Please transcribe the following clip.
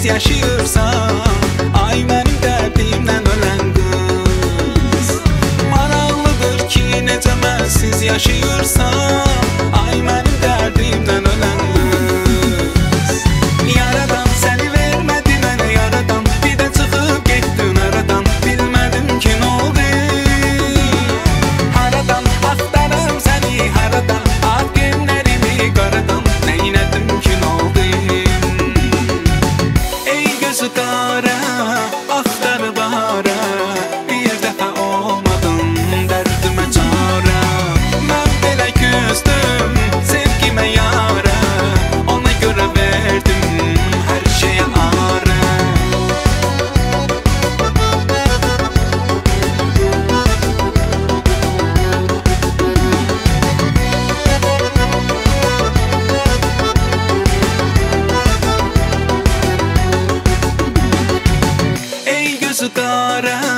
sensiz yaşayırsan, ay mənim dərdimlə ölən qız. Maraqlıdır ki, necə mənsiz yaşayırsan, ay mənim dərdimlə ölən qız. Yaradan səni vermədi mənə yaradan, bir də çıxıb getdin aradan, bilmədim ki nə oldu. Haradan axtarım səni, haradan ağ günlərimi qaradan, neynədim ki nə oldu. Ey gözü qara, axtar bahara, bir dəfə olmadın dərdimə çara. Mən belə küstüm sevgimə yara, ona görə verdim hər şeyə ara. Ey gözü qara,